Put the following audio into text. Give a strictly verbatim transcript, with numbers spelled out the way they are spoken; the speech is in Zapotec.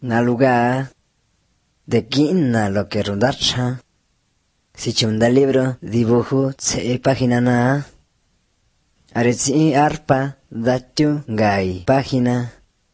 Naluga de quina lo que rundacha. Si chunda libro dibujo tse página na. Aretsi arpa datu gai página.